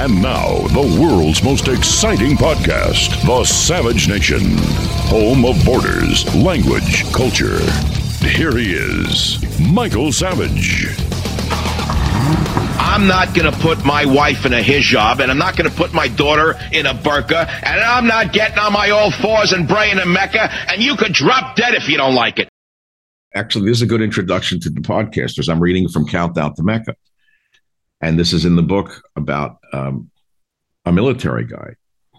And now, the world's most exciting podcast, The Savage Nation, home of borders, language, culture. Here he is, Michael Savage. I'm not going to put my wife in a hijab, and I'm not going to put my daughter in a burqa, and I'm not getting on my all fours and praying in Mecca, and you could drop dead if you don't like it. Actually, this is a good introduction to the podcasters. I'm reading from Countdown to Mecca. And this is in the book about a military guy.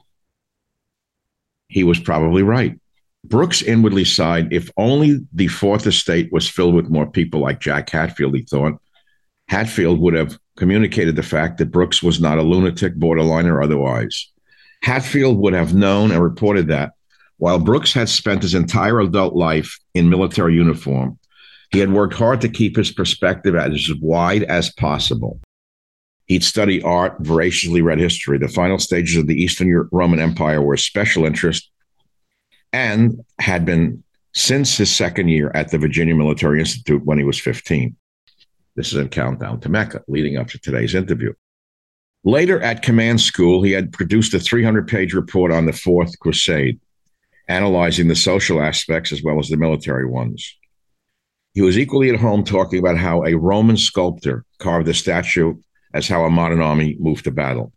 He was probably right. Brooks inwardly sighed. If only the Fourth Estate was filled with more people like Jack Hatfield, he thought. Hatfield would have communicated the fact that Brooks was not a lunatic, borderline, or otherwise. Hatfield would have known and reported that while Brooks had spent his entire adult life in military uniform, he had worked hard to keep his perspective as wide as possible. He'd studied art, voraciously read history. The final stages of the Eastern Roman Empire were a special interest and had been since his second year at the Virginia Military Institute when he was 15. This is a countdown to Mecca, leading up to today's interview. Later at command school, he had produced a 300-page report on the Fourth Crusade, analyzing the social aspects as well as the military ones. He was equally at home talking about how a Roman sculptor carved a statue as how a modern army moved to battle.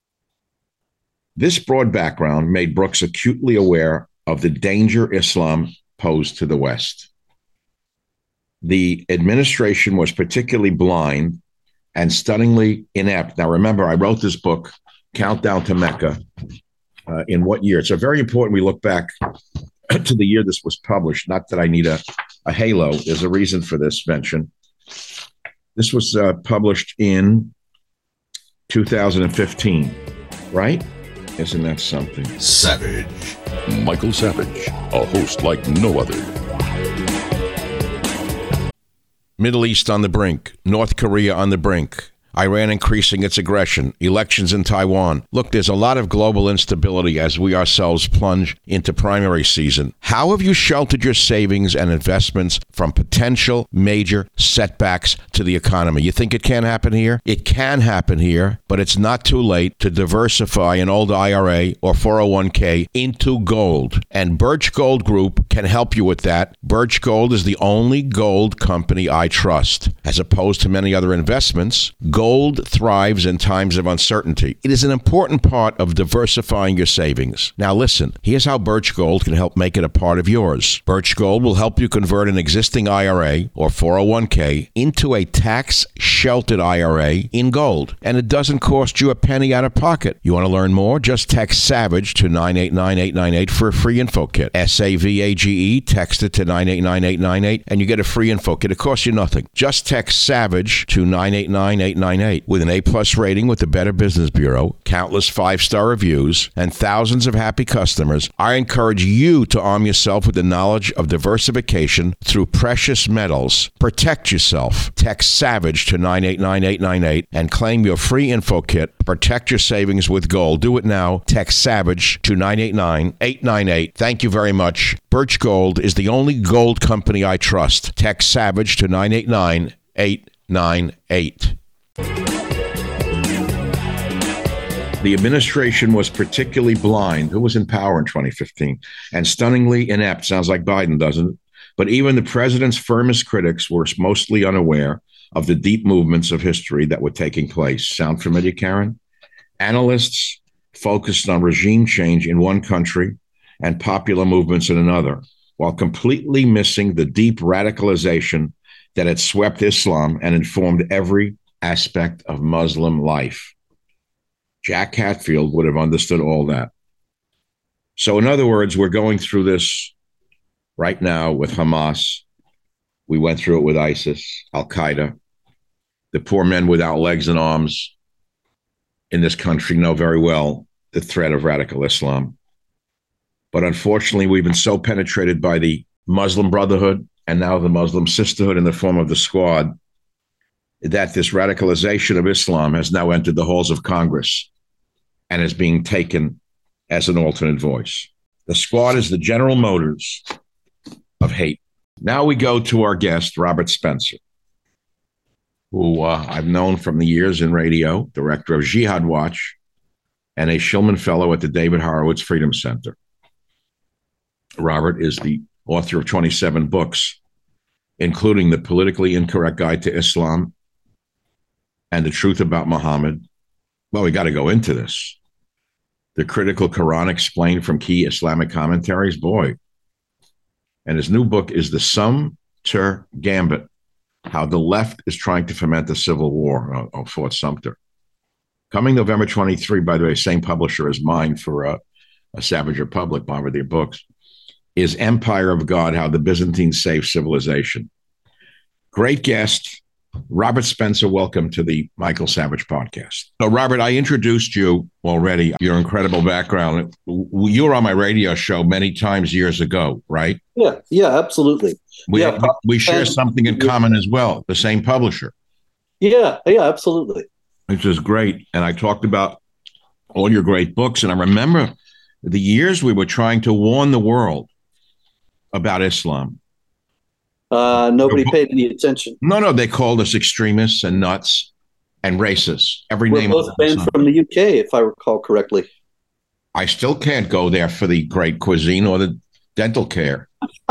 This broad background made Brooks acutely aware of the danger Islam posed to the West. The administration was particularly blind and stunningly inept. Now, remember, I wrote this book, Countdown to Mecca, in what year? It's very important we look back to the year this was published. Not that I need a halo. There's a reason for this mention. This was published in 2015, right? Isn't that something? Savage. Michael Savage, a host like no other. Middle East on the brink. North Korea on the brink. Iran increasing its aggression, elections in Taiwan. Look, there's a lot of global instability as we ourselves plunge into primary season. How have you sheltered your savings and investments from potential major setbacks to the economy? You think it can't happen here? It can happen here, but it's not too late to diversify an old IRA or 401k into gold. And Birch Gold Group can help you with that. Birch Gold is the only gold company I trust. As opposed to many other investments, gold thrives in times of uncertainty. It is an important part of diversifying your savings. Now listen, here's how Birch Gold can help make it a part of yours. Birch Gold will help you convert an existing IRA or 401k into a tax-sheltered IRA in gold. And it doesn't cost you a penny out of pocket. You want to learn more? Just text SAVAGE to 989898 for a free info kit. SAVAGE, text it to 989898 and you get a free info kit. It costs you nothing. Just text SAVAGE to 989898. With an A+ rating with the Better Business Bureau, countless 5-star reviews, and thousands of happy customers, I encourage you to arm yourself with the knowledge of diversification through precious metals. Protect yourself. Text SAVAGE to 989898 and claim your free info kit. Protect your savings with gold. Do it now. Text SAVAGE to 989898. Thank you very much. Birch Gold is the only gold company I trust. Text SAVAGE to 989898. The administration was particularly blind. Who was in power in 2015? And stunningly inept. Sounds like Biden, doesn't it? But even the president's firmest critics were mostly unaware of the deep movements of history that were taking place. Sound familiar, Karen? Analysts focused on regime change in one country and popular movements in another, while completely missing the deep radicalization that had swept Islam and informed every aspect of Muslim life. Jack Hatfield would have understood all that. So in other words, we're going through this right now with Hamas. We went through it with ISIS, Al-Qaeda. The poor men without legs and arms in this country know very well the threat of radical Islam. But unfortunately, we've been so penetrated by the Muslim Brotherhood and now the Muslim Sisterhood in the form of the Squad that this radicalization of Islam has now entered the halls of Congress and is being taken as an alternate voice. The Squad is the General Motors of hate. Now we go to our guest, Robert Spencer, who I've known from the years in radio, director of Jihad Watch, and a Shillman Fellow at the David Horowitz Freedom Center. Robert is the author of 27 books, including The Politically Incorrect Guide to Islam and The Truth About Muhammad. Well, we got to go into this. The Critical Quran Explained from Key Islamic Commentaries. Boy. And his new book is The Sumter Gambit, How the Left is Trying to Foment a Civil War. Fort Sumter. Coming November 23, by the way, same publisher as mine for a Savage Republic, Bombardier Books, is Empire of God, How the Byzantines Saved Civilization. Great guest, Robert Spencer. Welcome to the Michael Savage podcast. So, Robert, I introduced you already, your incredible background. You were on my radio show many times years ago, right? Yeah, absolutely. We share something in common as well, the same publisher. Yeah, absolutely. Which is great. And I talked about all your great books. And I remember the years we were trying to warn the world about Islam. Nobody paid any attention. No, they called us extremists and nuts and racists. We're both banned from the UK, if I recall correctly. I still can't go there for the great cuisine or the dental care.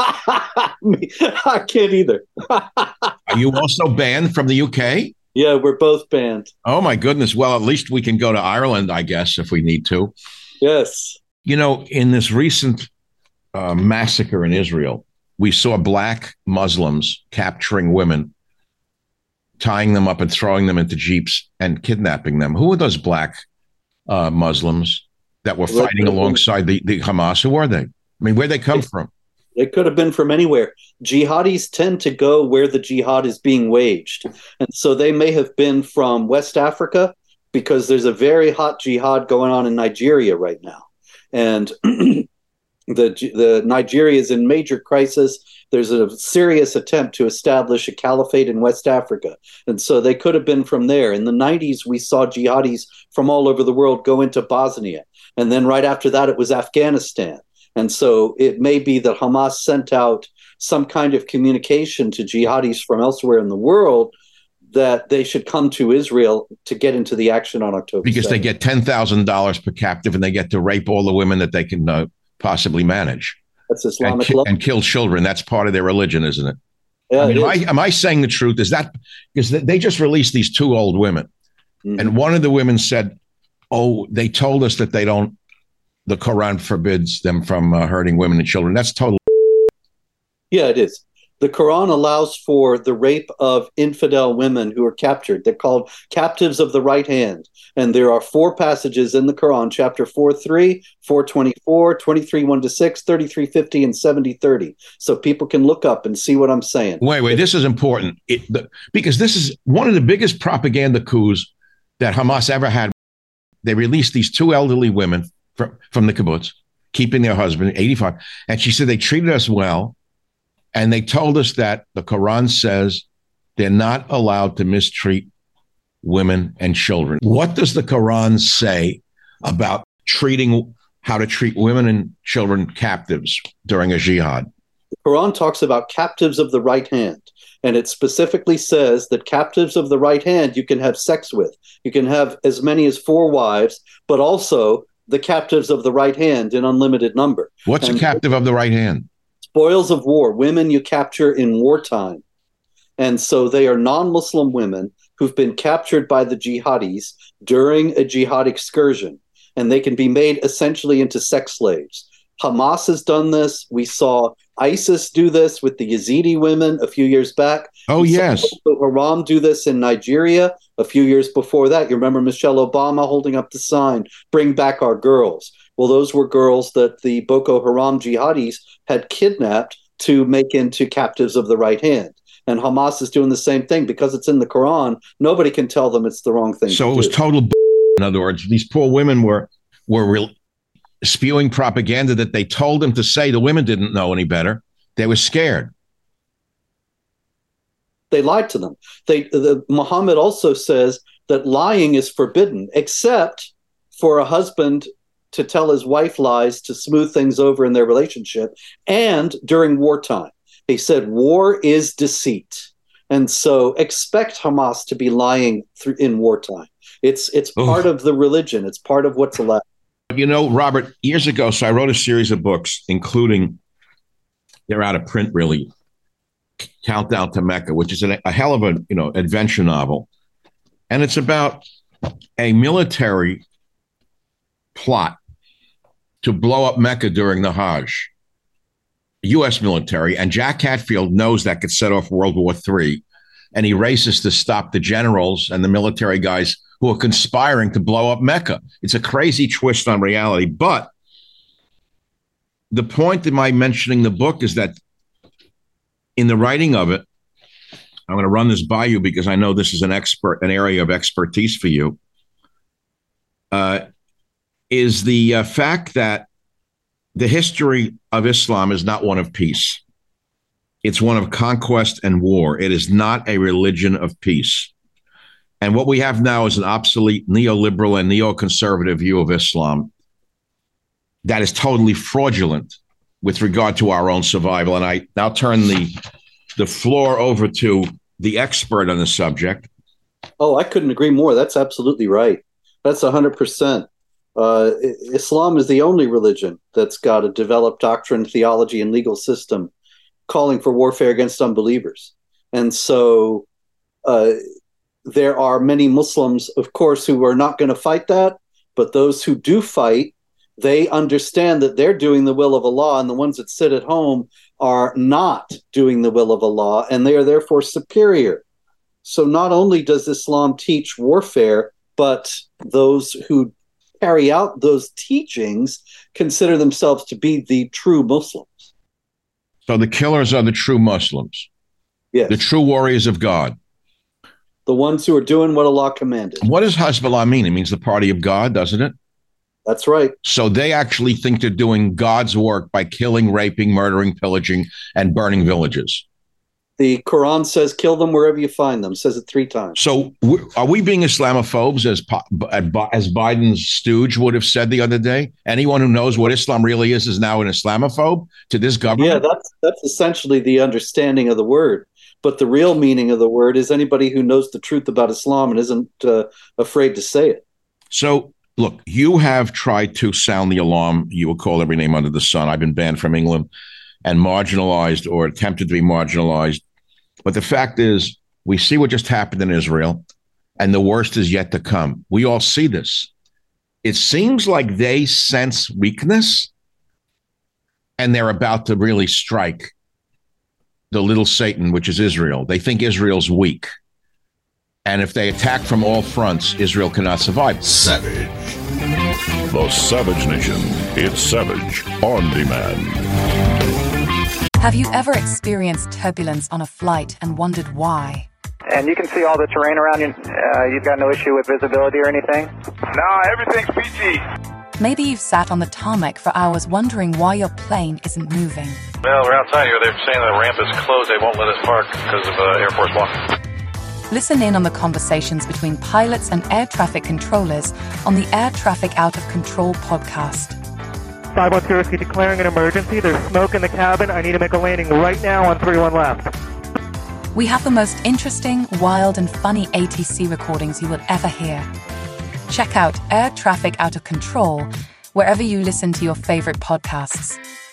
I can't either. Are you also banned from the UK? Yeah, we're both banned. Oh, my goodness. Well, at least we can go to Ireland, I guess, if we need to. Yes. You know, in this recent massacre in Israel, we saw black Muslims capturing women, tying them up and throwing them into jeeps and kidnapping them. Who were those black Muslims that were fighting alongside the Hamas? Who were they? I mean, where'd they come from? They could have been from anywhere. Jihadis tend to go where the jihad is being waged. And so they may have been from West Africa, because there's a very hot jihad going on in Nigeria right now. And the Nigeria is in major crisis. There's a serious attempt to establish a caliphate in West Africa. And so they could have been from there. In the 90s, we saw jihadis from all over the world go into Bosnia. And then right after that, it was Afghanistan. And so it may be that Hamas sent out some kind of communication to jihadis from elsewhere in the world that they should come to Israel to get into the action on October 7th. Because they get $10,000 per captive and they get to rape all the women that they can possibly manage. That's Islamic law. And kill children. That's part of their religion, isn't it? Yeah, I mean, am I saying the truth? Is that because they just released these two old women, and one of the women said, "Oh, they told us that the Quran forbids them from hurting women and children." That's total. Yeah, it is. The Quran allows for the rape of infidel women who are captured. They're called captives of the right hand. And there are 4 passages in the Quran, chapter 4:3, 4:24, 23:1-6, 33:50, and 70:30. So people can look up and see what I'm saying. Wait, this is important. Because this is one of the biggest propaganda coups that Hamas ever had. They released these 2 elderly women from the kibbutz, keeping their husband, 85. And she said they treated us well. And they told us that the Quran says they're not allowed to mistreat women and children. What does the Quran say about how to treat women and children captives during a jihad? The Quran talks about captives of the right hand. And it specifically says that captives of the right hand you can have sex with. You can have as many as 4 wives, but also the captives of the right hand in unlimited number. What's a captive of the right hand? Spoils of war, women you capture in wartime. And so they are non-Muslim women who've been captured by the jihadis during a jihad excursion, and they can be made essentially into sex slaves. Hamas has done this. We saw ISIS do this with the Yazidi women a few years back. Oh, yes. Boko Haram do this in Nigeria a few years before that. You remember Michelle Obama holding up the sign, "Bring back our girls." Well, those were girls that the Boko Haram jihadis had kidnapped to make into captives of the right hand. And Hamas is doing the same thing. Because it's in the Quran, nobody can tell them it's the wrong thing to do. So it was total in other words, these poor women were spewing propaganda that they told them to say. The women didn't know any better. They were scared. They lied to them. Muhammad also says that lying is forbidden, except for a husband to tell his wife lies to smooth things over in their relationship, and during wartime. He said war is deceit. And so expect Hamas to be lying in wartime. It's part of the religion. It's part of what's allowed. You know, Robert, years ago, so I wrote a series of books, including, they're out of print really, Countdown to Mecca, which is a hell of an adventure novel. And it's about a military plot to blow up Mecca during the Hajj. U.S. military, and Jack Hatfield knows that could set off World War III, and he races to stop the generals and the military guys who are conspiring to blow up Mecca. It's a crazy twist on reality. But the point of my mentioning the book is that in the writing of it, I'm going to run this by you because I know this is an area of expertise for you, is the fact that the history of Islam is not one of peace. It's one of conquest and war. It is not a religion of peace. And what we have now is an obsolete neoliberal and neoconservative view of Islam that is totally fraudulent with regard to our own survival. And I now turn the floor over to the expert on the subject. Oh, I couldn't agree more. That's absolutely right. That's 100%. Islam is the only religion that's got a developed doctrine, theology, and legal system calling for warfare against unbelievers. And so there are many Muslims, of course, who are not going to fight that, but those who do fight, they understand that they're doing the will of Allah, and the ones that sit at home are not doing the will of Allah, and they are therefore superior. So not only does Islam teach warfare, but those who carry out those teachings consider themselves to be the true Muslims. So the killers are the true Muslims. Yes. The true warriors of God. The ones who are doing what Allah commanded. What does Hezbollah mean? It means the party of God, doesn't it? That's right. So they actually think they're doing God's work by killing, raping, murdering, pillaging, and burning villages. The Quran says, kill them wherever you find them. Says it 3 times. So are we being Islamophobes, as Biden's stooge would have said the other day? Anyone who knows what Islam really is now an Islamophobe to this government? Yeah, that's essentially the understanding of the word. But the real meaning of the word is anybody who knows the truth about Islam and isn't afraid to say it. So, look, you have tried to sound the alarm. You will call every name under the sun. I've been banned from England and marginalized or attempted to be marginalized. But the fact is, we see what just happened in Israel, and the worst is yet to come. We all see this. It seems like they sense weakness, and they're about to really strike the little Satan, which is Israel. They think Israel's weak. And if they attack from all fronts, Israel cannot survive. Savage. The Savage Nation. It's Savage on demand. Have you ever experienced turbulence on a flight and wondered why? And you can see all the terrain around you. You've got no issue with visibility or anything? No, everything's PG. Maybe you've sat on the tarmac for hours wondering why your plane isn't moving. Well, we're outside here. They're saying the ramp is closed. They won't let us park because of Air Force One. Listen in on the conversations between pilots and air traffic controllers on the Air Traffic Out of Control podcast. 510 Whiskey declaring an emergency. There's smoke in the cabin. I need to make a landing right now on 31 left. We have the most interesting, wild, and funny ATC recordings you will ever hear. Check out Air Traffic Out of Control wherever you listen to your favorite podcasts.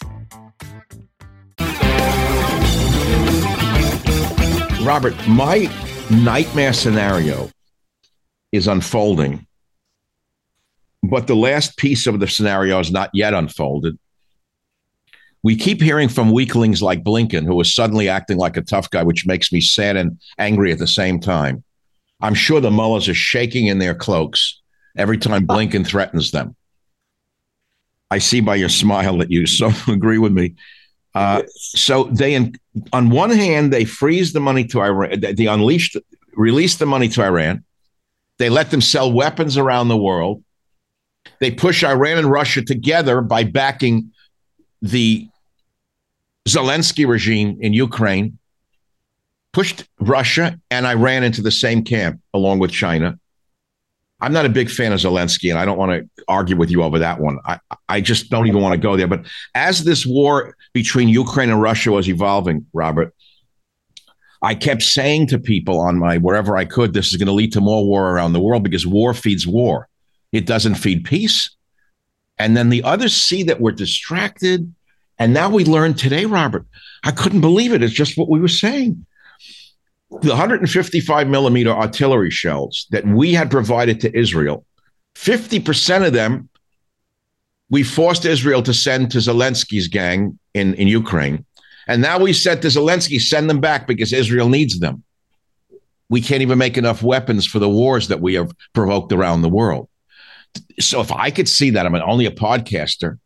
Robert, my nightmare scenario is unfolding, but the last piece of the scenario is not yet unfolded. We keep hearing from weaklings like Blinken, who is suddenly acting like a tough guy, which makes me sad and angry at the same time. I'm sure the mullahs are shaking in their cloaks every time Blinken threatens them. I see by your smile that you so agree with me. So they, on one hand, they freeze the money to Iran. They release the money to Iran. They let them sell weapons around the world. They push Iran and Russia together by backing the Zelensky regime in Ukraine, pushed Russia and Iran into the same camp along with China. I'm not a big fan of Zelensky, and I don't want to argue with you over that one. I just don't even want to go there. But as this war between Ukraine and Russia was evolving, Robert, I kept saying to people on my wherever I could, this is going to lead to more war around the world because war feeds war. It doesn't feed peace. And then the others see that we're distracted. And now we learned today, Robert, I couldn't believe it. It's just what we were saying. The 155 millimeter artillery shells that we had provided to Israel, 50% of them we forced Israel to send to Zelensky's gang in Ukraine. And now we said to Zelensky, send them back because Israel needs them. We can't even make enough weapons for the wars that we have provoked around the world. So if I could see that, I'm only a podcaster.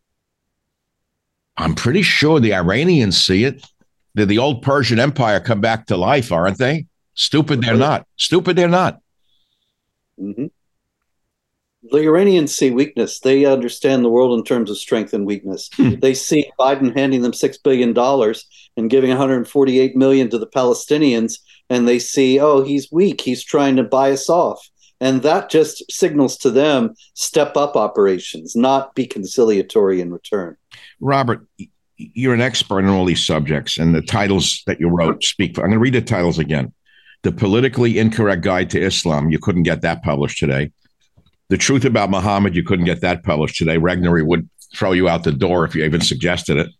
I'm pretty sure the Iranians see it. They're the old Persian Empire come back to life, aren't they? Stupid they're not. Stupid they're not. Mm-hmm. The Iranians see weakness. They understand the world in terms of strength and weakness. They see Biden handing them $6 billion and giving $148 million to the Palestinians, and they see, oh, he's weak. He's trying to buy us off. And that just signals to them step up operations, not be conciliatory in return. Robert, you're an expert in all these subjects, and the titles that you wrote speak for. I'm going to read the titles again. The Politically Incorrect Guide to Islam. You couldn't get that published today. The Truth About Muhammad, you couldn't get that published today. Regnery would throw you out the door if you even suggested it.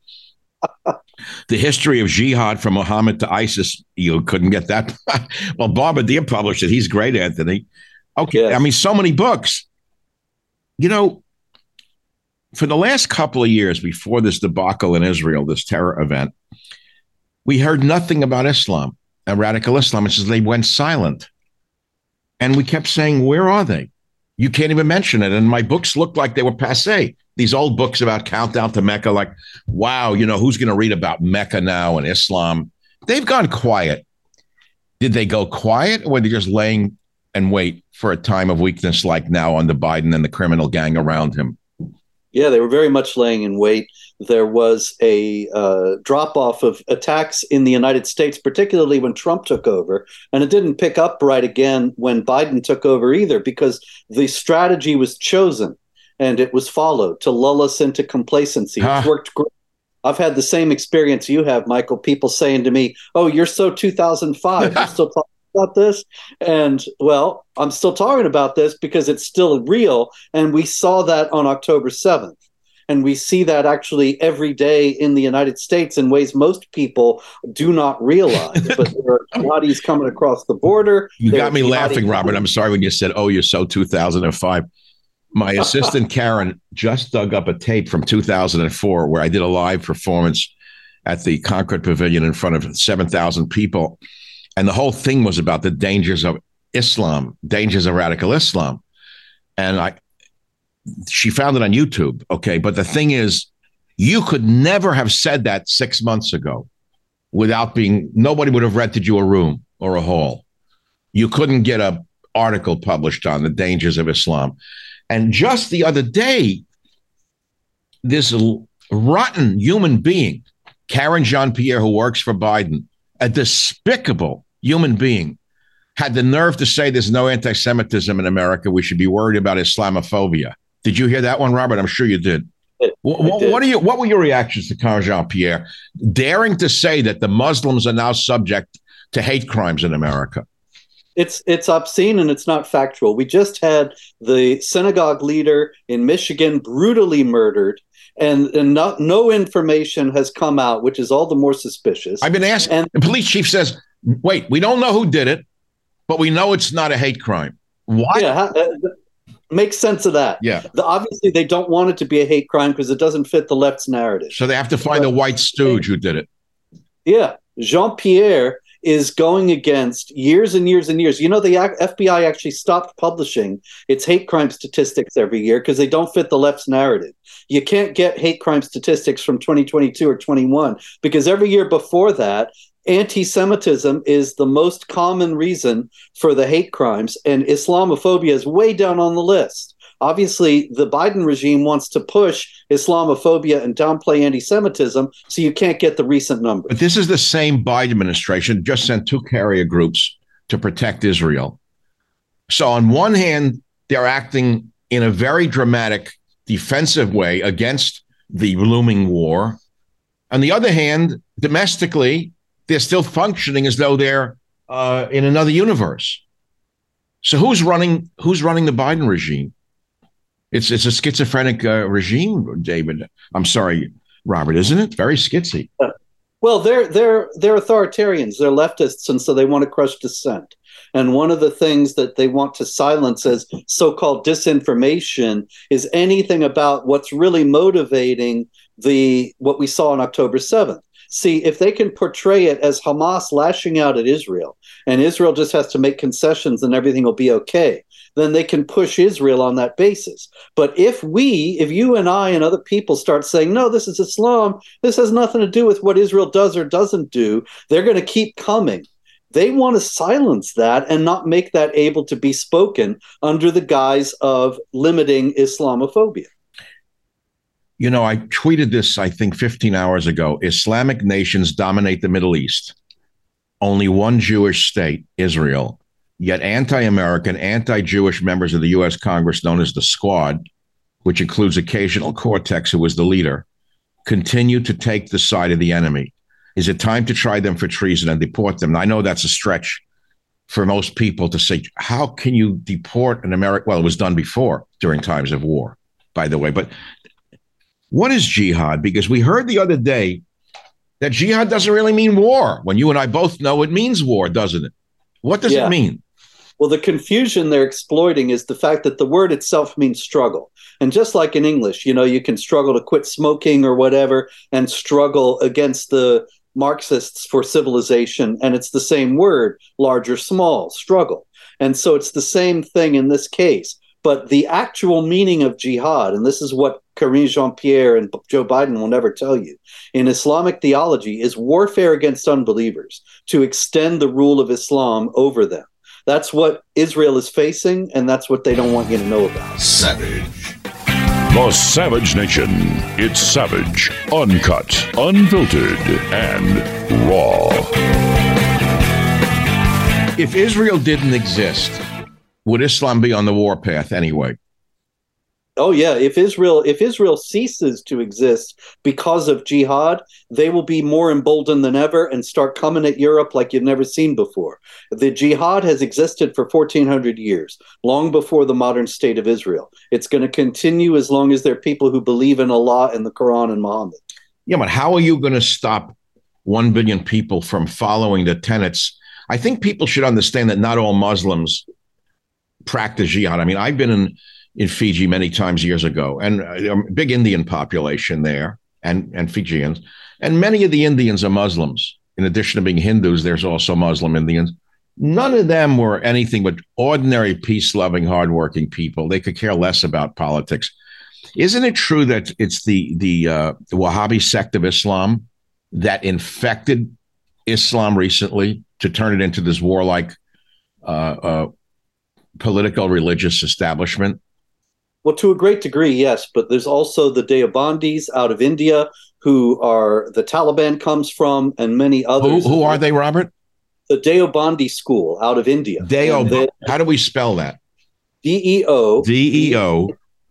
The History of Jihad from Muhammad to ISIS, you couldn't get that. Well, Bombardier published it. He's great, Anthony. Okay, yes. I mean, so many books. You know, for the last couple of years before this debacle in Israel, this terror event, we heard nothing about Islam and radical Islam. It's just they went silent. And we kept saying, where are they? You can't even mention it. And my books looked like they were passé. These old books about Countdown to Mecca, like, wow, you know, who's going to read about Mecca now and Islam? They've gone quiet. Did they go quiet, or were they just laying and wait for a time of weakness like now under Biden and the criminal gang around him? Yeah, they were very much laying in wait. There was a drop-off of attacks in the United States, particularly when Trump took over. And it didn't pick up right again when Biden took over either, because the strategy was chosen and it was followed to lull us into complacency. It's worked great. I've had the same experience you have, Michael, people saying to me, oh, you're so 2005. You're still talking about this? And, well, I'm still talking about this because it's still real. And we saw that on October 7th. And we see that actually every day in the United States in ways most people do not realize. But there are jihadis coming across the border. You got me laughing, Robert. I'm sorry when you said, oh, you're so 2005. My assistant, Karen, just dug up a tape from 2004 where I did a live performance at the Concord Pavilion in front of 7,000 people. And the whole thing was about the dangers of Islam, dangers of radical Islam. And she found it on YouTube. Okay. But the thing is, you could never have said that 6 months ago without nobody would have rented you a room or a hall. You couldn't get an article published on the dangers of Islam. And just the other day, this rotten human being, Karen Jean-Pierre, who works for Biden, a despicable human being, had the nerve to say there's no anti-Semitism in America. We should be worried about Islamophobia. Did you hear that one, Robert? I'm sure you did. What were your reactions to Karen Jean-Pierre daring to say that the Muslims are now subject to hate crimes in America? It's obscene and it's not factual. We just had the synagogue leader in Michigan brutally murdered, and no information has come out, which is all the more suspicious. I've been asked, and the police chief says, wait, we don't know who did it, but we know it's not a hate crime. Why? Yeah, makes sense of that. Yeah. Obviously, they don't want it to be a hate crime because it doesn't fit the left's narrative. So they have to find a white stooge who did it. Yeah. Jean-Pierre is going against years and years and years. You know, the FBI actually stopped publishing its hate crime statistics every year because they don't fit the left's narrative. You can't get hate crime statistics from 2022 or 21 because every year before that, anti-Semitism is the most common reason for the hate crimes, and Islamophobia is way down on the list. Obviously, the Biden regime wants to push Islamophobia and downplay anti-Semitism, so you can't get the recent numbers. But this is the same Biden administration just sent 2 carrier groups to protect Israel. So on one hand, they're acting in a very dramatic defensive way against the looming war. On the other hand, domestically, they're still functioning as though they're in another universe. So who's running the Biden regime? It's a schizophrenic regime, David. I'm sorry, Robert, isn't it? Very schizzy. Well, they're authoritarians. They're leftists, and so they want to crush dissent. And one of the things that they want to silence as so-called disinformation is anything about what's really motivating what we saw on October 7th. See, if they can portray it as Hamas lashing out at Israel, and Israel just has to make concessions and everything will be okay, then they can push Israel on that basis. But if you and I and other people start saying, no, this is Islam, this has nothing to do with what Israel does or doesn't do, they're going to keep coming. They want to silence that and not make that able to be spoken under the guise of limiting Islamophobia. You know, I tweeted this, I think, 15 hours ago. Islamic nations dominate the Middle East. Only one Jewish state, Israel. Yet anti-American, anti-Jewish members of the U.S. Congress, known as the Squad, which includes occasional Cortex, who was the leader, continue to take the side of the enemy. Is it time to try them for treason and deport them? Now, I know that's a stretch for most people to say, how can you deport an American? Well, it was done before during times of war, by the way. But what is jihad? Because we heard the other day that jihad doesn't really mean war, when you and I both know it means war, doesn't it? What does it mean? Well, the confusion they're exploiting is the fact that the word itself means struggle. And just like in English, you can struggle to quit smoking or whatever and struggle against the Marxists for civilization. And it's the same word, large or small, struggle. And so it's the same thing in this case. But the actual meaning of jihad, and this is what Karine Jean-Pierre and Joe Biden will never tell you, in Islamic theology is warfare against unbelievers to extend the rule of Islam over them. That's what Israel is facing, and that's what they don't want you to know about. Savage. The Savage Nation. It's savage, uncut, unfiltered, and raw. If Israel didn't exist, would Islam be on the warpath anyway? Oh yeah, if Israel ceases to exist because of jihad, they will be more emboldened than ever and start coming at Europe like you've never seen before. The jihad has existed for 1,400 years, long before the modern state of Israel. It's going to continue as long as there are people who believe in Allah and the Quran and Muhammad. Yeah, but how are you going to stop 1 billion people from following the tenets? I think people should understand that not all Muslims practice jihad. I mean, I've been in Fiji many times years ago, and a big Indian population there, and Fijians, and many of the Indians are Muslims. In addition to being Hindus, there's also Muslim Indians. None of them were anything but ordinary, peace-loving, hardworking people. They could care less about politics. Isn't it true that it's the Wahhabi sect of Islam that infected Islam recently to turn it into this warlike political religious establishment? Well, to a great degree, yes, but there's also the Deobandis out of India, who are the Taliban comes from, and many others. Who are they, Robert? The Deobandi school out of India. How do we spell that? D-E-O. D-E-O.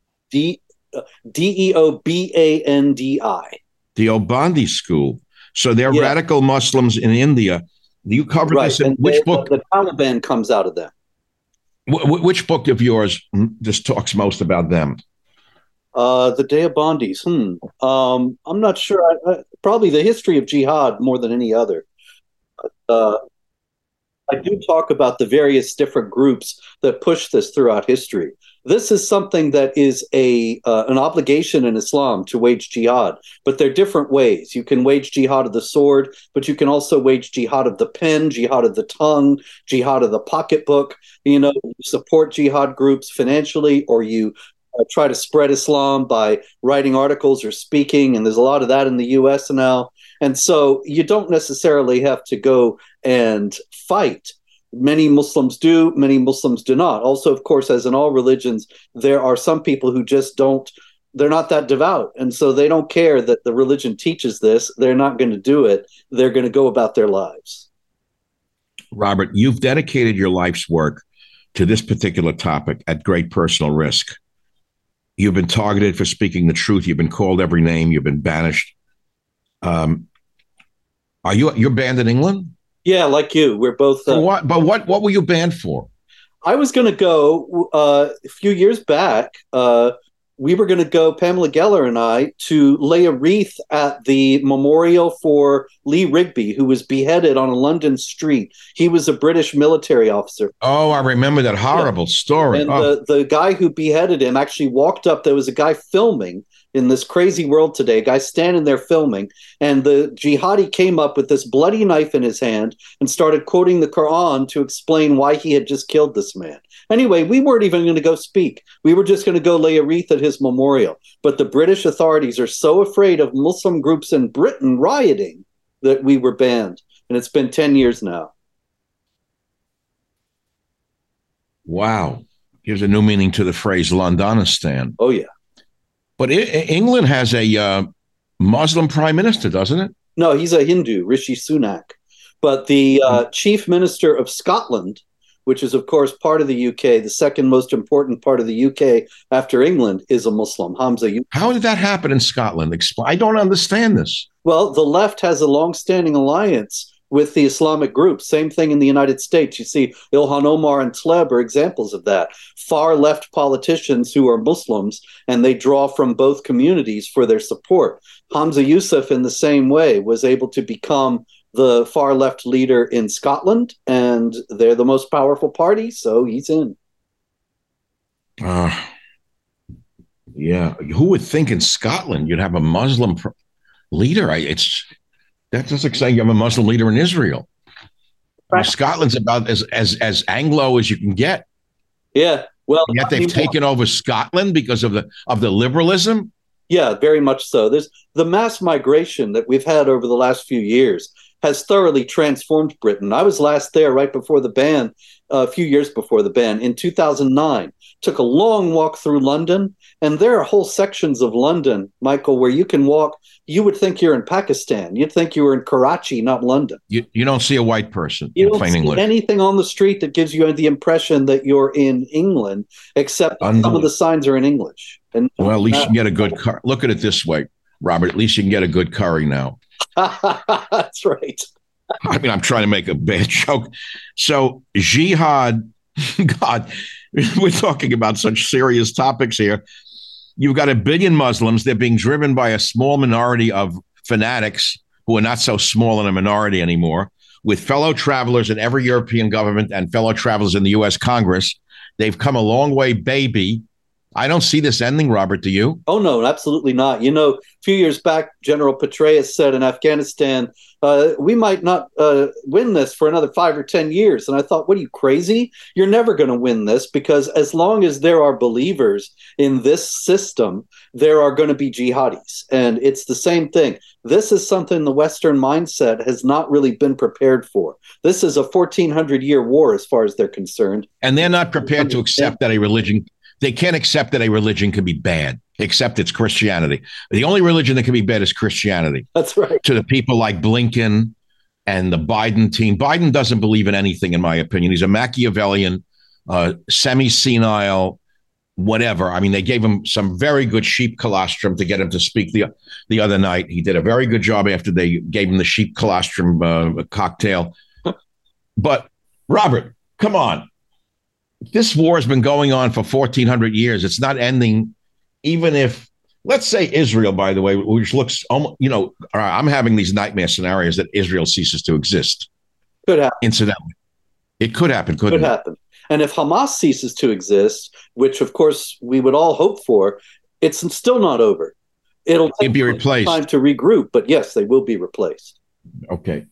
D-E-O-B-A-N-D-I. Deobandi school. So they're radical Muslims in India. You covered this in which book? The Taliban comes out of them. Which book of yours just talks most about them? The Deobandis. I'm not sure. Probably the history of jihad more than any other. I do talk about the various different groups that push this throughout history. This is something that is an obligation in Islam to wage jihad, but there are different ways. You can wage jihad of the sword, but you can also wage jihad of the pen, jihad of the tongue, jihad of the pocketbook. You support jihad groups financially, or you try to spread Islam by writing articles or speaking, and there's a lot of that in the U.S. now. And so you don't necessarily have to go and fight. Many Muslims do, many Muslims do not. Also, of course, as in all religions, there are some people who just they're not that devout. And so they don't care that the religion teaches this. They're not going to do it. They're going to go about their lives. Robert, you've dedicated your life's work to this particular topic at great personal risk. You've been targeted for speaking the truth. You've been called every name. You've been banished. You're banned in England? Yeah, like you. We're both. For what? But what were you banned for? I was going to go a few years back. We were going to go, Pamela Geller and I, to lay a wreath at the memorial for Lee Rigby, who was beheaded on a London street. He was a British military officer. Oh, I remember that horrible story. And the guy who beheaded him actually walked up. There was a guy filming in this crazy world today, a guy standing there filming, and the jihadi came up with this bloody knife in his hand and started quoting the Quran to explain why he had just killed this man. Anyway, we weren't even going to go speak. We were just going to go lay a wreath at his memorial. But the British authorities are so afraid of Muslim groups in Britain rioting that we were banned. And it's been 10 years now. Wow. Gives a new meaning to the phrase Londonistan. Oh, yeah. But England has a Muslim prime minister, doesn't it? No, he's a Hindu, Rishi Sunak. But the chief minister of Scotland, which is, of course, part of the UK, the second most important part of the UK after England, is a Muslim, Hamza Yusuf. How did that happen in Scotland? I don't understand this. Well, the left has a long-standing alliance with the Islamic groups. Same thing in the United States. You see, Ilhan Omar and Tlaib are examples of that. Far left politicians who are Muslims, and they draw from both communities for their support. Hamza Yusuf, in the same way, was able to become the far left leader in Scotland, and they're the most powerful party, so he's in. Yeah. Who would think in Scotland you'd have a Muslim leader? That doesn't say you have a Muslim leader in Israel. Right. Scotland's about as Anglo as you can get. Yeah. Well, yet they've taken over Scotland because of the liberalism. Yeah, very much so. There's the mass migration that we've had over the last few years has thoroughly transformed Britain. I was last there right before the ban, a few years before the ban, in 2009. Took a long walk through London, and there are whole sections of London, Michael, where you can walk. You would think you're in Pakistan. You'd think you were in Karachi, not London. You don't see a white person in plain English. Anything on the street that gives you the impression that you're in England, except some of the signs are in English. And well, at least you can get a good curry. Look at it this way, Robert. At least you can get a good curry now. That's right. I mean, I'm trying to make a bad joke. So jihad, God, we're talking about such serious topics here. You've got 1 billion Muslims. They're being driven by a small minority of fanatics who are not so small in a minority anymore, with fellow travelers in every European government and fellow travelers in the U.S. Congress. They've come a long way, baby. I don't see this ending, Robert. Do you? Oh, no, absolutely not. You know, a few years back, General Petraeus said in Afghanistan, we might not win this for another 5 or 10 years. And I thought, what are you, crazy? You're never going to win this, because as long as there are believers in this system, there are going to be jihadis. And it's the same thing. This is something the Western mindset has not really been prepared for. This is a 1,400-year war as far as they're concerned. And they're not prepared to accept that a religion... They can't accept that a religion can be bad, except it's Christianity. The only religion that can be bad is Christianity. That's right. To the people like Blinken and the Biden team. Biden doesn't believe in anything, in my opinion. He's a Machiavellian, semi-senile, whatever. I mean, they gave him some very good sheep colostrum to get him to speak the other night. He did a very good job after they gave him the sheep colostrum cocktail. But, Robert, come on. This war has been going on for 1,400 years. It's not ending, even if, let's say Israel, by the way, which looks, I'm having these nightmare scenarios that Israel ceases to exist. Could happen. Incidentally. It could happen, couldn't it? Could happen. And if Hamas ceases to exist, which, of course, we would all hope for, it's still not over. It'll take be replaced. Time to regroup, but yes, they will be replaced. Okay.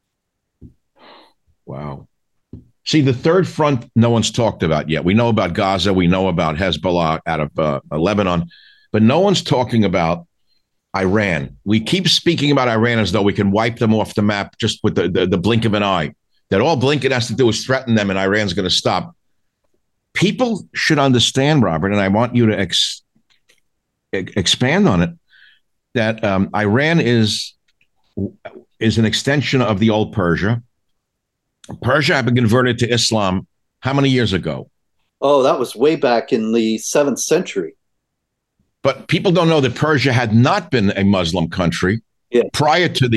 Wow. See, the third front, no one's talked about yet. We know about Gaza. We know about Hezbollah out of Lebanon. But no one's talking about Iran. We keep speaking about Iran as though we can wipe them off the map just with the blink of an eye. That all Blinken has to do is threaten them and Iran's going to stop. People should understand, Robert, and I want you to expand on it, that Iran is an extension of the old Persia. Persia had been converted to Islam how many years ago? Oh, that was way back in the 7th century. But people don't know that Persia had not been a Muslim country prior to the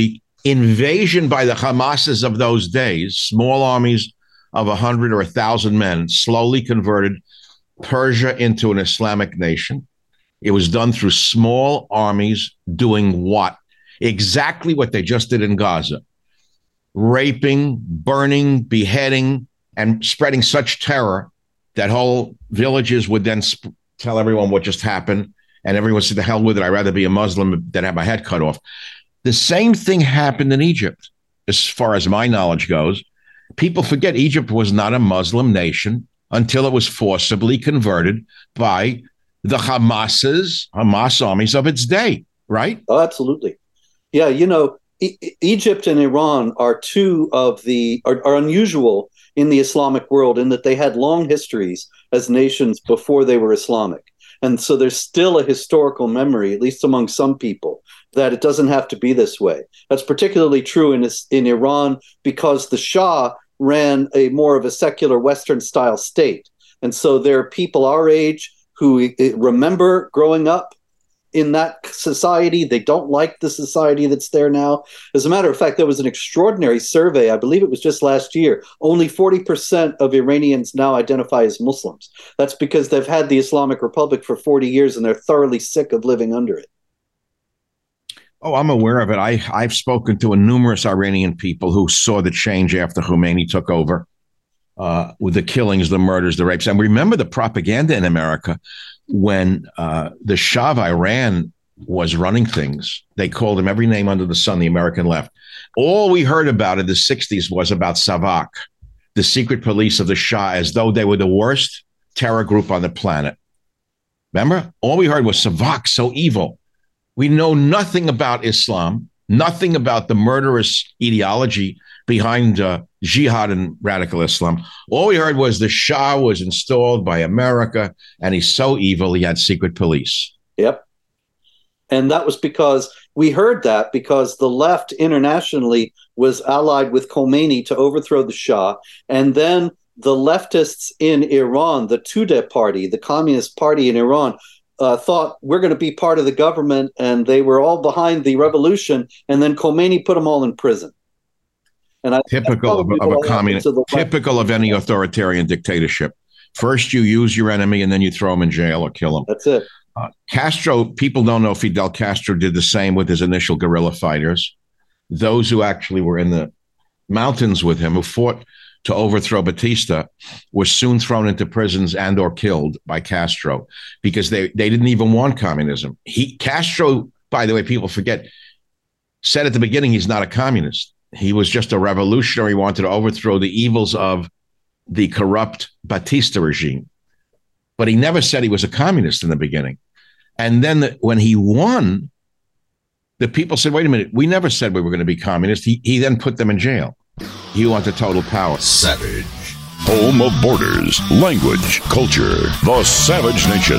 invasion by the Hamases of those days, small armies of 100 or 1,000 men, slowly converted Persia into an Islamic nation. It was done through small armies doing what? Exactly what they just did in Gaza. Raping, burning, beheading, and spreading such terror that whole villages would then tell everyone what just happened. And everyone said, the hell with it. I'd rather be a Muslim than have my head cut off. The same thing happened in Egypt, as far as my knowledge goes. People forget Egypt was not a Muslim nation until it was forcibly converted by the Hamas armies of its day, right? Oh, absolutely. Yeah, Egypt and Iran are two of are unusual in the Islamic world in that they had long histories as nations before they were Islamic. And so there's still a historical memory, at least among some people, that it doesn't have to be this way. That's particularly true in Iran because the Shah ran a more of a secular Western-style state. And so there are people our age who remember growing up in that society. They don't like the society that's there now. As a matter of fact, there was an extraordinary survey, I believe it was just last year. Only 40% of Iranians now identify as Muslims. That's because they've had the Islamic Republic for 40 years and they're thoroughly sick of living under it. Oh, I'm aware of it. I've spoken to numerous Iranian people who saw the change after Khomeini took over, with the killings, the murders, the rapes. And remember the propaganda in America when the Shah of Iran was running things. They called him every name under the sun, the American left. All we heard about in the 60s was about Savak, the secret police of the Shah, as though they were the worst terror group on the planet. Remember? All we heard was Savak, so evil. We know nothing about Islam, nothing about the murderous ideology behind jihad and radical Islam. All we heard was the Shah was installed by America, and he's so evil, he had secret police. Yep. And that was because we heard that because the left internationally was allied with Khomeini to overthrow the Shah. And then the leftists in Iran, the Tudeh party, the Communist Party in Iran, thought we're going to be part of the government, and they were all behind the revolution. And then Khomeini put them all in prison. And typical of a communist, typical of any authoritarian dictatorship. First, you use your enemy, and then you throw him in jail or kill him. That's it. Castro, people don't know Fidel Castro did the same with his initial guerrilla fighters. Those who actually were in the mountains with him, who fought to overthrow Batista, were soon thrown into prisons and or killed by Castro because they didn't even want communism. Castro, by the way, people forget, said at the beginning he's not a communist. He was just a revolutionary, wanted to overthrow the evils of the corrupt Batista regime. But he never said he was a communist in the beginning. And then when he won, the people said, wait a minute, we never said we were going to be communist. He then put them in jail. He wanted total power. Savage. Home of borders, language, culture. The Savage Nation.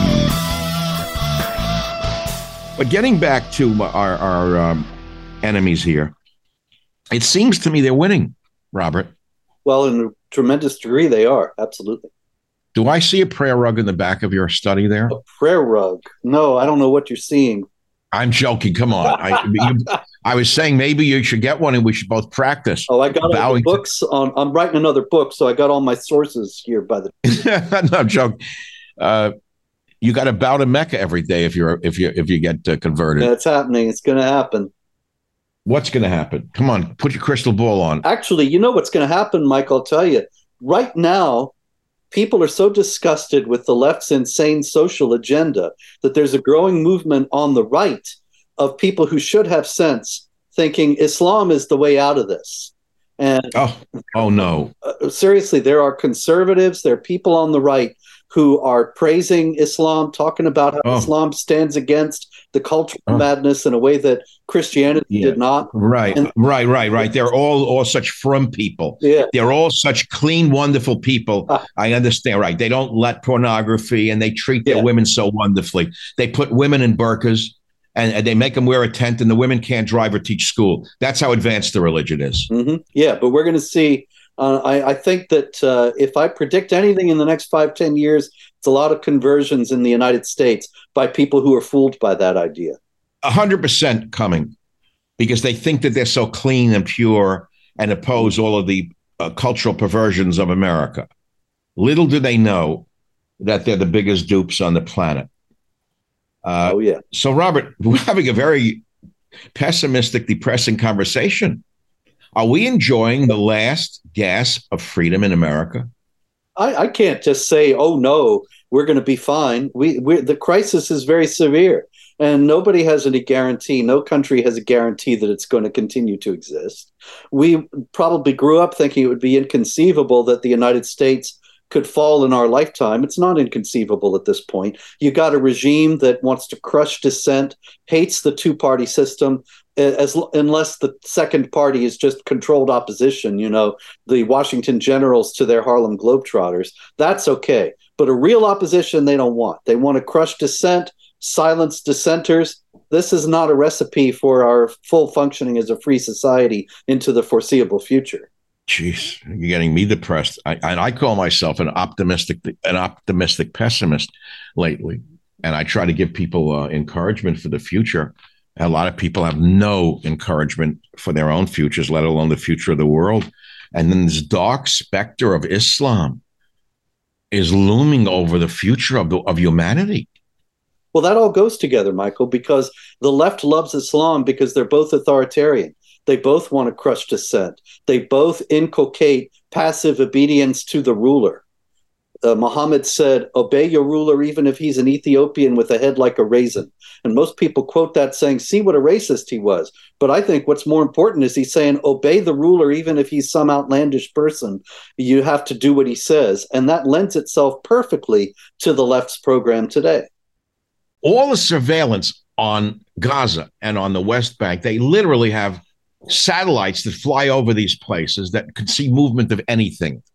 But getting back to our enemies here, it seems to me they're winning, Robert. Well, in a tremendous degree, they are. Absolutely. Do I see a prayer rug in the back of your study there? A prayer rug? No, I don't know what you're seeing. I'm joking. Come on. I was saying maybe you should get one and we should both practice. Oh, I got all the books on. I'm writing another book, so I got all my sources here by the. No, I'm joking. You got to bow to Mecca every day if you get converted. That's happening. It's going to happen. What's going to happen? Come on, put your crystal ball on. Actually, you know what's going to happen, Mike? I'll tell you. Right now, people are so disgusted with the left's insane social agenda that there's a growing movement on the right of people who should have sense thinking Islam is the way out of this. And oh no. Seriously, there are conservatives, there are people on the right who are praising Islam, talking about how Islam stands against the cultural madness in a way that Christianity did not. Right. They're all such frum people. Yeah. They're all such clean, wonderful people. I understand. Right. They don't let pornography and they treat their women so wonderfully. They put women in burqas and they make them wear a tent and the women can't drive or teach school. That's how advanced the religion is. Mm-hmm. Yeah. But we're going to see. I think that if I predict anything in the next 5-10 years, it's a lot of conversions in the United States by people who are fooled by that idea. 100% coming. because they think that they're so clean and pure and oppose all of the cultural perversions of America. Little do they know that they're the biggest dupes on the planet. Oh, yeah. So, Robert, we're having a very pessimistic, depressing conversation. Are we enjoying the last gasp of freedom in America? I can't just say, oh, no, we're going to be fine. The crisis is very severe, and nobody has any guarantee. No country has a guarantee that it's going to continue to exist. We probably grew up thinking it would be inconceivable that the United States could fall in our lifetime. It's not inconceivable at this point. You got a regime that wants to crush dissent, hates the two-party system, unless the second party is just controlled opposition, the Washington Generals to their Harlem Globetrotters. That's okay. But a real opposition they don't want. They want to crush dissent, silence dissenters. This is not a recipe for our full functioning as a free society into the foreseeable future. Jeez, you're getting me depressed. I call myself an optimistic pessimist lately, and I try to give people encouragement for the future. A lot of people have no encouragement for their own futures, let alone the future of the world. And then this dark specter of Islam is looming over the future of humanity. Well, that all goes together, Michael, because the left loves Islam because they're both authoritarian. They both want to crush dissent. They both inculcate passive obedience to the ruler. Muhammad said, obey your ruler even if he's an Ethiopian with a head like a raisin. And most people quote that saying, see what a racist he was. But I think what's more important is he's saying, obey the ruler even if he's some outlandish person. You have to do what he says. And that lends itself perfectly to the left's program today. All the surveillance on Gaza and on the West Bank, they literally have satellites that fly over these places that could see movement of anything.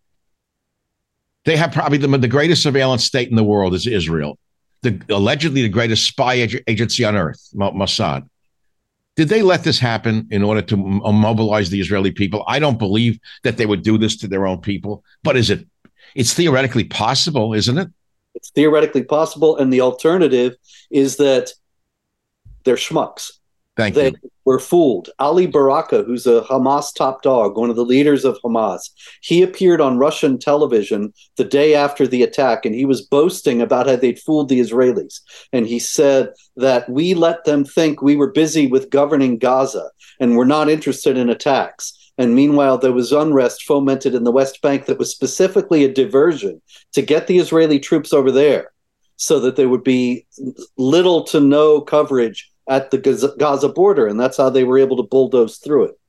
They have probably the greatest surveillance state in the world is Israel, allegedly the greatest spy agency on earth, Mossad. Did they let this happen in order to mobilize the Israeli people? I don't believe that they would do this to their own people, but it's theoretically possible, isn't it? It's theoretically possible, and the alternative is that they're schmucks. They were fooled. Ali Baraka, who's a Hamas top dog, one of the leaders of Hamas, he appeared on Russian television the day after the attack, and he was boasting about how they'd fooled the Israelis. And he said that we let them think we were busy with governing Gaza and we're not interested in attacks. And meanwhile, there was unrest fomented in the West Bank that was specifically a diversion to get the Israeli troops over there so that there would be little to no coverage at the Gaza border, and that's how they were able to bulldoze through it.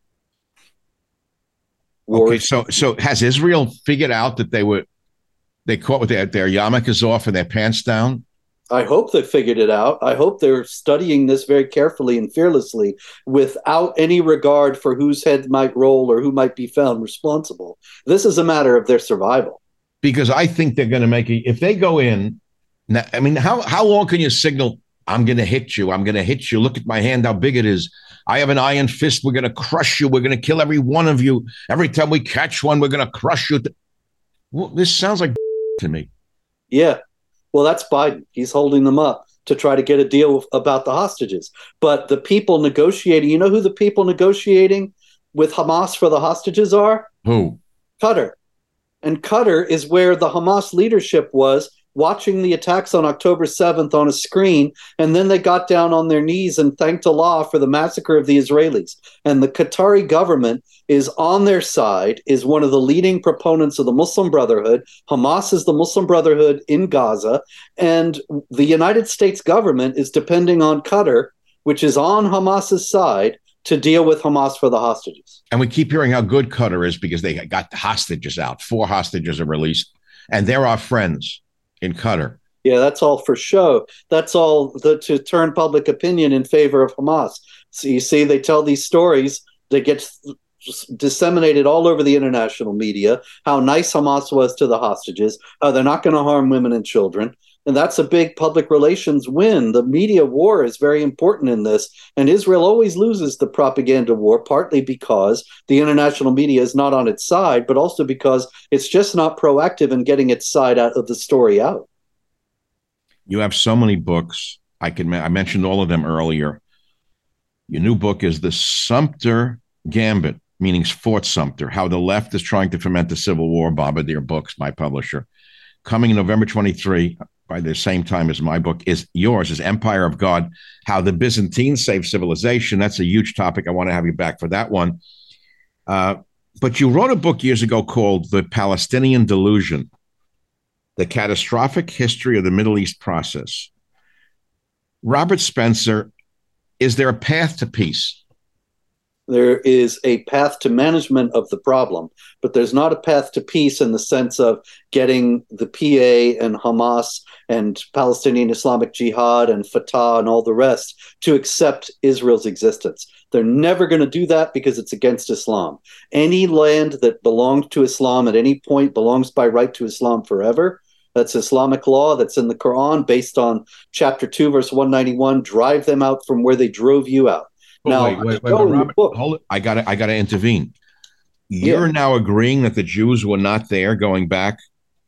Okay, so has Israel figured out that they caught with their yarmulkes off and their pants down? I hope they figured it out. I hope they're studying this very carefully and fearlessly without any regard for whose head might roll or who might be found responsible. This is a matter of their survival. Because I think they're going to if they go in, now, I mean, how long can you signal, I'm going to hit you. I'm going to hit you. Look at my hand, how big it is. I have an iron fist. We're going to crush you. We're going to kill every one of you. Every time we catch one, we're going to crush you. Well, this sounds like to me. Yeah. Well, that's Biden. He's holding them up to try to get a deal about the hostages. But the people negotiating, you know who the people negotiating with Hamas for the hostages are? Who? Qatar. And Qatar is where the Hamas leadership was watching the attacks on October 7th on a screen, and then they got down on their knees and thanked Allah for the massacre of the Israelis. And the Qatari government is on their side, is one of the leading proponents of the Muslim Brotherhood. Hamas is the Muslim Brotherhood in Gaza, and the United States government is depending on Qatar, which is on Hamas's side, to deal with Hamas for the hostages. And we keep hearing how good Qatar is because they got the hostages out. 4 hostages are released, and they're our friends in Qatar. Yeah, that's all for show. That's all to turn public opinion in favor of Hamas. So you see, they tell these stories that get disseminated all over the international media, how nice Hamas was to the hostages, how they're not going to harm women and children. And that's a big public relations win. The media war is very important in this. And Israel always loses the propaganda war, partly because the international media is not on its side, but also because it's just not proactive in getting its side out of the story out. You have so many books. I mentioned all of them earlier. Your new book is The Sumter Gambit, meaning Fort Sumter, How the Left is Trying to Foment the Civil War, Bombardier Books, my publisher. Coming in November 23, by the same time as my book, is yours, is Empire of God, How the Byzantines Saved Civilization. That's a huge topic. I want to have you back for that one. But you wrote a book years ago called The Palestinian Delusion, The Catastrophic History of the Middle East Process. Robert Spencer, is there a path to peace? There is a path to management of the problem, but there's not a path to peace in the sense of getting the PA and Hamas and Palestinian Islamic Jihad and Fatah and all the rest to accept Israel's existence. They're never going to do that because it's against Islam. Any land that belongs to Islam at any point belongs by right to Islam forever. That's Islamic law. That's in the Quran based on chapter 2, verse 191. Drive them out from where they drove you out. Now, wait, Robert, hold it. I gotta intervene. You're now agreeing that the Jews were not there, going back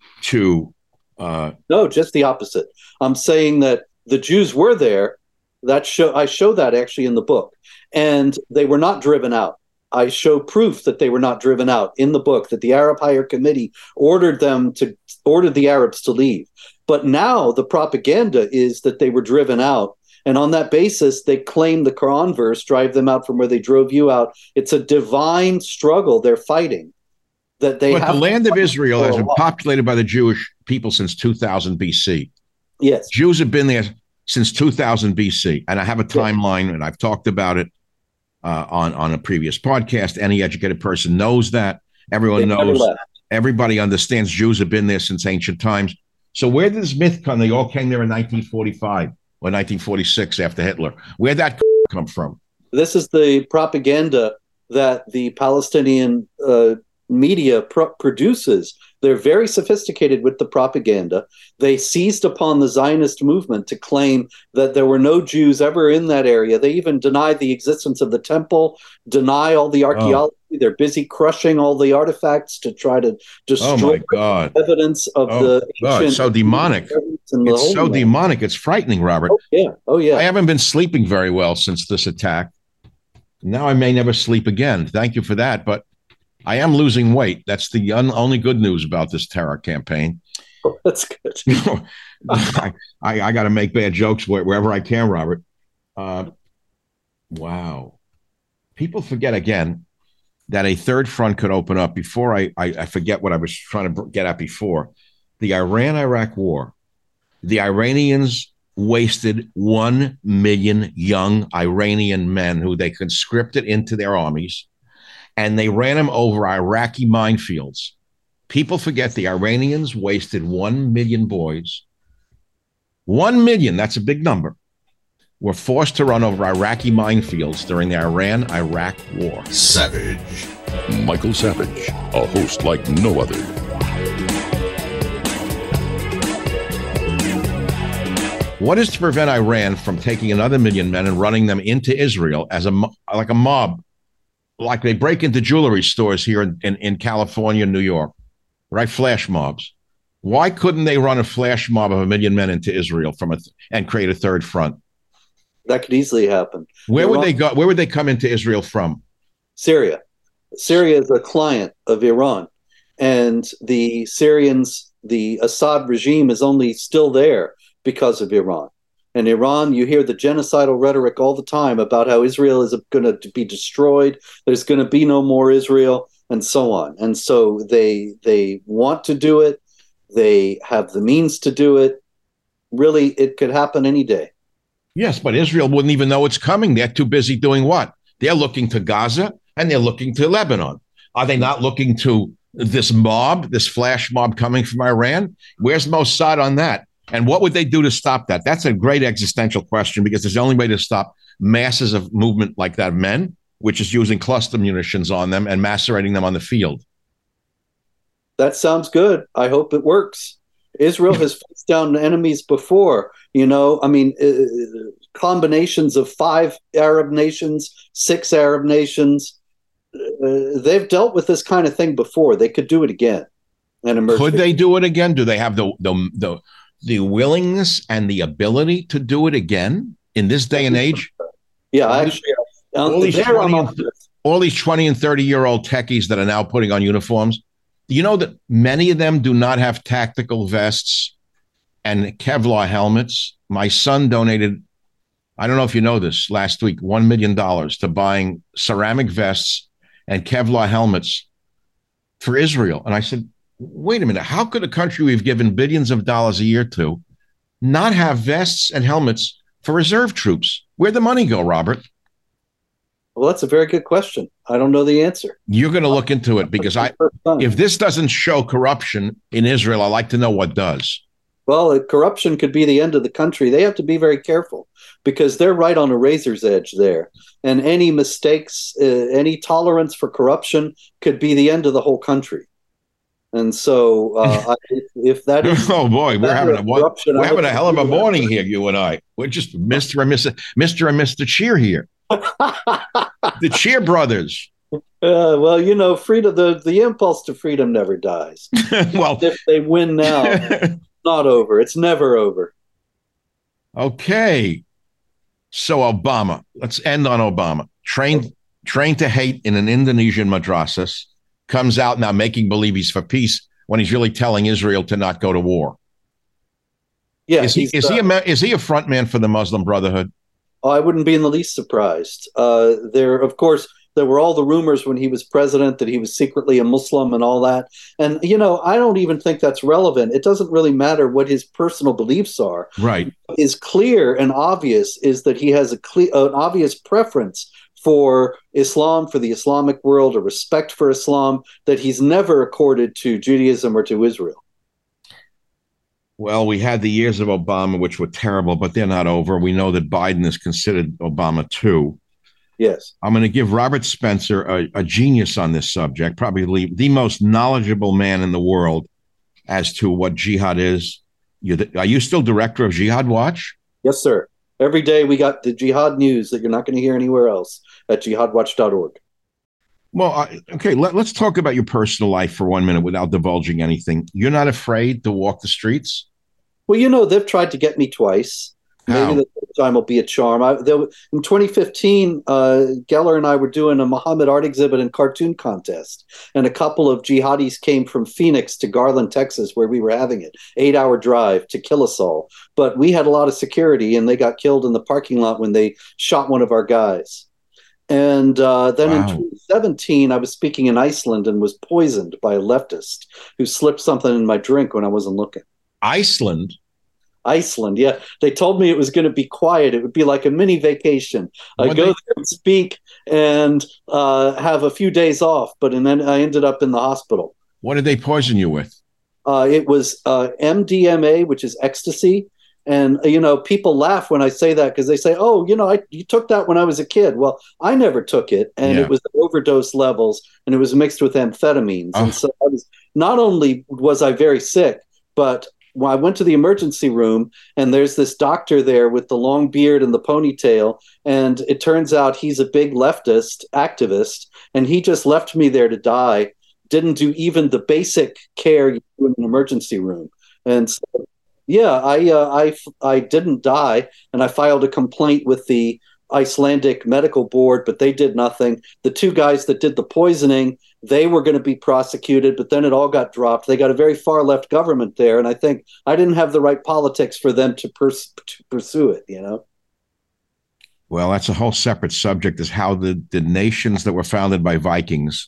to no, just the opposite. I'm saying that the Jews were there. I show that actually in the book, and they were not driven out. I show proof that they were not driven out in the book, that the Arab Higher Committee ordered the Arabs to leave. But now the propaganda is that they were driven out. And on that basis, they claim the Quran verse, drive them out from where they drove you out. It's a divine struggle they're fighting. But the land of Israel has been populated by the Jewish people since 2000 BC. Yes. Jews have been there since 2000 BC. And I have a timeline, and I've talked about it on a previous podcast. Any educated person knows that. Everyone knows. Everybody understands Jews have been there since ancient times. So where did this myth come? They all came there in 1945. Or 1946 after Hitler. Where'd that come from? This is the propaganda that the Palestinian media produces. They're very sophisticated with the propaganda. They seized upon the Zionist movement to claim that there were no Jews ever in that area. They even deny the existence of the temple, deny all the archaeology. They're busy crushing all the artifacts to try to destroy evidence of the ancient. It's so demonic. It's so demonic. It's frightening, Robert. Oh, yeah. I haven't been sleeping very well since this attack. Now I may never sleep again. Thank you for that. But I am losing weight. That's the only good news about this terror campaign. Oh, that's good. I got to make bad jokes wherever I can, Robert. Wow. People forget again that a third front could open up. Before I forget what I was trying to get at before. The Iran-Iraq war. The Iranians wasted 1 million young Iranian men who they conscripted into their armies, and they ran them over Iraqi minefields. People forget the Iranians wasted 1 million boys. 1 million, that's a big number, were forced to run over Iraqi minefields during the Iran-Iraq war. Savage. Michael Savage, a host like no other. What is to prevent Iran from taking another million men and running them into Israel as like a mob? Like they break into jewelry stores here in California, New York, right? Flash mobs. Why couldn't they run a flash mob of 1 million men into Israel and create a third front? That could easily happen. Where would they go? Where would they come into Israel from? Syria. Syria is a client of Iran, and the Syrians, the Assad regime is only still there because of Iran. And Iran, you hear the genocidal rhetoric all the time about how Israel is going to be destroyed. There's going to be no more Israel, and so on. And so they want to do it. They have the means to do it. Really, it could happen any day. Yes, but Israel wouldn't even know it's coming. They're too busy doing what? They're looking to Gaza and they're looking to Lebanon. Are they not looking to this mob, this flash mob coming from Iran? Where's Mossad on that? And what would they do to stop that? That's a great existential question, because there's the only way to stop masses of movement like that, men, which is using cluster munitions on them and macerating them on the field. That sounds good. I hope it works. Israel has faced down enemies before. Combinations of 5 Arab nations, 6 Arab nations. They've dealt with this kind of thing before. They could do it again. Could they do it again? Do they have the willingness and the ability to do it again in this day and age? Yeah, actually, All these 20 and 30-year-old techies that are now putting on uniforms, do you know that many of them do not have tactical vests and Kevlar helmets? My son donated, I don't know if you know this, last week, $1 million to buying ceramic vests and Kevlar helmets for Israel. And I said, wait a minute, how could a country we've given billions of dollars a year to not have vests and helmets for reserve troops? Where'd the money go, Robert? Well, that's a very good question. I don't know the answer. You're going to look into it, because if this doesn't show corruption in Israel, I'd like to know what does. Well, corruption could be the end of the country. They have to be very careful, because they're right on a razor's edge there. And any mistakes, any tolerance for corruption could be the end of the whole country. And so if that is... Oh, boy, we're having a hell of a morning here, you and I. We're just Mr. and Mr. Cheer here. The Cheer brothers. Well, you know, freedom. The impulse to freedom never dies. Well, if they win now, it's not over. It's never over. Okay. So Obama. Let's end on Obama. Trained to hate in an Indonesian madrasas, comes out now making believe he's for peace when he's really telling Israel to not go to war. Yeah. Is he a front man for the Muslim Brotherhood? I wouldn't be in the least surprised. There were all the rumors when he was president that he was secretly a Muslim and all that. And, you know, I don't even think that's relevant. It doesn't really matter what his personal beliefs are. Right. What is clear and obvious is that he has an obvious preference for Islam, for the Islamic world, a respect for Islam that he's never accorded to Judaism or to Israel. Well, we had the years of Obama, which were terrible, but they're not over. We know that Biden is considered Obama too. Yes. I'm going to give Robert Spencer a genius on this subject, probably the most knowledgeable man in the world as to what jihad is. Are you still director of Jihad Watch? Yes, sir. Every day we got the jihad news that you're not going to hear anywhere else at jihadwatch.org. Well, okay, let's talk about your personal life for 1 minute without divulging anything. You're not afraid to walk the streets? Well, you know, they've tried to get me twice. How? Maybe the time will be a charm. In 2015, Geller and I were doing a Muhammad art exhibit and cartoon contest, and a couple of jihadis came from Phoenix to Garland, Texas, where we were having it. 8-hour drive to kill us all. But we had a lot of security, and they got killed in the parking lot when they shot one of our guys. And then in 2017, I was speaking in Iceland and was poisoned by a leftist who slipped something in my drink when I wasn't looking. Iceland, yeah. They told me it was going to be quiet. It would be like a mini vacation. I go there and speak and have a few days off, and then I ended up in the hospital. What did they poison you with? It was MDMA, which is ecstasy. And, you know, people laugh when I say that because they say, oh, you know, you took that when I was a kid. Well, I never took it. And it was overdose levels, and it was mixed with amphetamines. And so not only was I very sick, but when I went to the emergency room, and there's this doctor there with the long beard and the ponytail, and it turns out he's a big leftist activist, and he just left me there to die, didn't do even the basic care you do in an emergency room. And so, yeah, I didn't die, and I filed a complaint with the Icelandic medical board, but they did nothing. The two guys that did the poisoning, they were going to be prosecuted, but then it all got dropped. They got a very far left government there, and I think I didn't have the right politics for them to pursue it, you know? Well, that's a whole separate subject, is how the nations that were founded by Vikings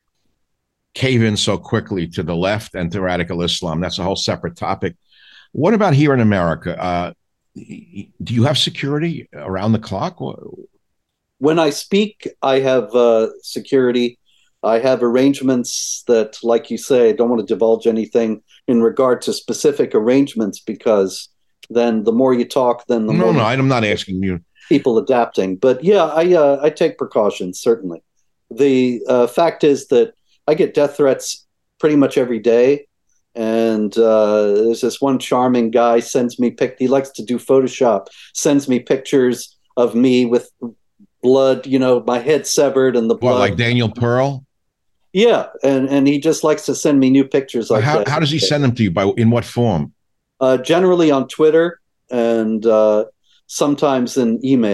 cave in so quickly to the left and to radical Islam. That's a whole separate topic. What about here in America? Do you have security around the clock? When I speak, I have security. I have arrangements that, like you say, I don't want to divulge anything in regard to specific arrangements, because then the more you talk, then the more... No, I'm not asking you. People adapting. But yeah, I take precautions, certainly. The fact is that I get death threats pretty much every day. And there's this one charming guy sends me he likes to do Photoshop, sends me pictures of me with blood, you know, my head severed and the blood. What, like Daniel Pearl? Yeah, and he just likes to send me new pictures like that. How does he send them to you? In what form? Generally on Twitter and sometimes in email.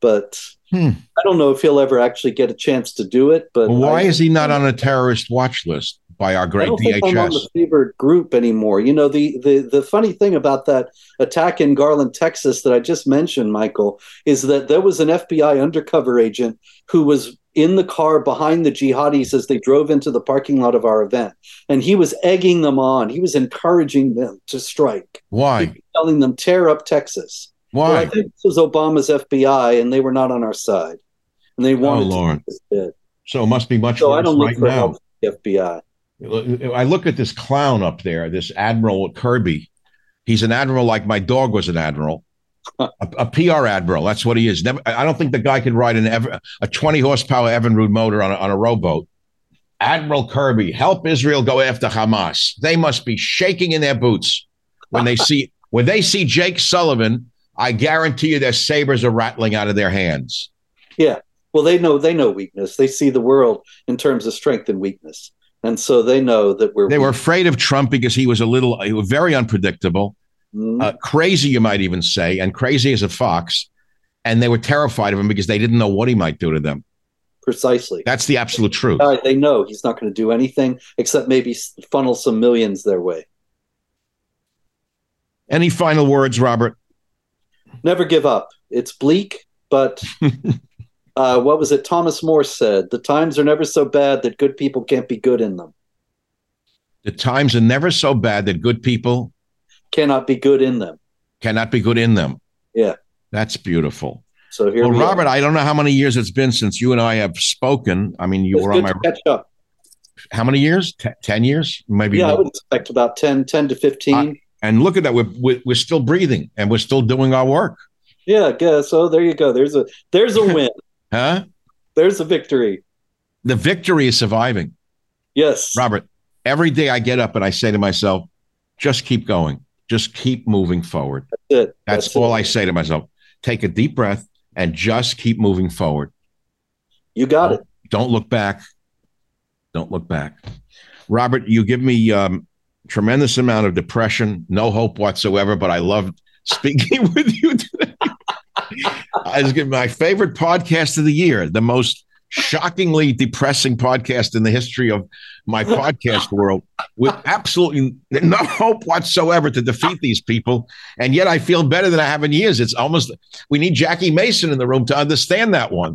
but I don't know if he'll ever actually get a chance to do it. But why is he not on a terrorist watch list by our great I don't DHS? think I'm on the favored group anymore. You know, the funny thing about that attack in Garland, Texas that I just mentioned, Michael, is that there was an FBI undercover agent who was in the car behind the jihadis as they drove into the parking lot of our event. And he was egging them on. He was encouraging them to strike. Why? He was telling them, tear up Texas. Why? Well, I think this was Obama's FBI, and they were not on our side. And they wanted Lord. to do this. So it must be much So worse I don't look right for now. help from the FBI. I look at this clown up there, this Admiral Kirby. He's an admiral like my dog was an admiral. A PR admiral. That's what he is. I don't think the guy could ride a 20 horsepower Evinrude motor on a rowboat. Admiral Kirby, help Israel go after Hamas. They must be shaking in their boots when they see Jake Sullivan. I guarantee you their sabers are rattling out of their hands. Yeah. Well, they know weakness. They see the world in terms of strength and weakness. And so they know that They were afraid of Trump because he was very unpredictable. Crazy, you might even say, and crazy as a fox. And they were terrified of him because they didn't know what he might do to them. Precisely. That's the absolute truth. They know he's not going to do anything except maybe funnel some millions their way. Any final words, Robert? Never give up. It's bleak, but what was it? Thomas More said, the times are never so bad that good people can't be good in them. The times are never so bad that good people cannot be good in them. Cannot be good in them. Yeah. That's beautiful. So here Robert, I don't know how many years it's been since you and I have spoken. I mean, you were on my catch up. How many years? 10 years? Maybe yeah, more. I would expect about 10 to 15. And look at that. We're still breathing and we're still doing our work. Yeah, so there you go. There's a win. Huh? There's a victory. The victory is surviving. Yes. Robert, every day I get up and I say to myself, just keep going. Just keep moving forward. That's it. That's all I say to myself. Take a deep breath and just keep moving forward. You got it. Don't look back. Don't look back. Robert, you give me tremendous amount of depression, no hope whatsoever, but I loved speaking with you today. It's my favorite podcast of the year, the most shockingly depressing podcast in the history of my podcast world, with absolutely no hope whatsoever to defeat these people. And yet I feel better than I have in years. It's almost, we need Jackie Mason in the room to understand that one.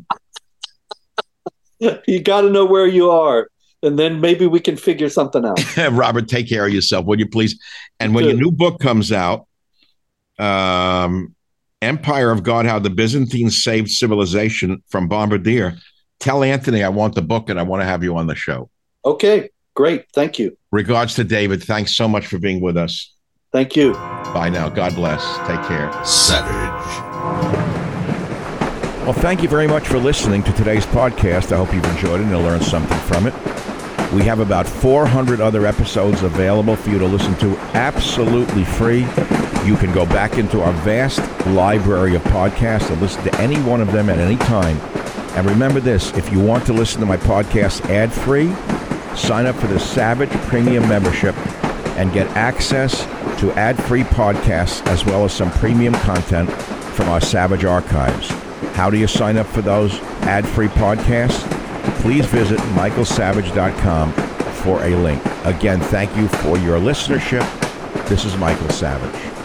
You got to know where you are, and then maybe we can figure something out. Robert, take care of yourself, would you please? And when your new book comes out, Empire of God, How the Byzantines Saved Civilization from Bombardier, tell Anthony I want the book and I want to have you on the show. Okay, great. Thank you. Regards to David. Thanks so much for being with us. Thank you. Bye now. God bless. Take care. Savage. Well, thank you very much for listening to today's podcast. I hope you've enjoyed it and you'll learn something from it. We have about 400 other episodes available for you to listen to absolutely free. You can go back into our vast library of podcasts and listen to any one of them at any time. And remember this, if you want to listen to my podcast ad-free, sign up for the Savage Premium membership and get access to ad-free podcasts as well as some premium content from our Savage archives. How do you sign up for those ad-free podcasts? Please visit michaelsavage.com for a link. Again, thank you for your listenership. This is Michael Savage.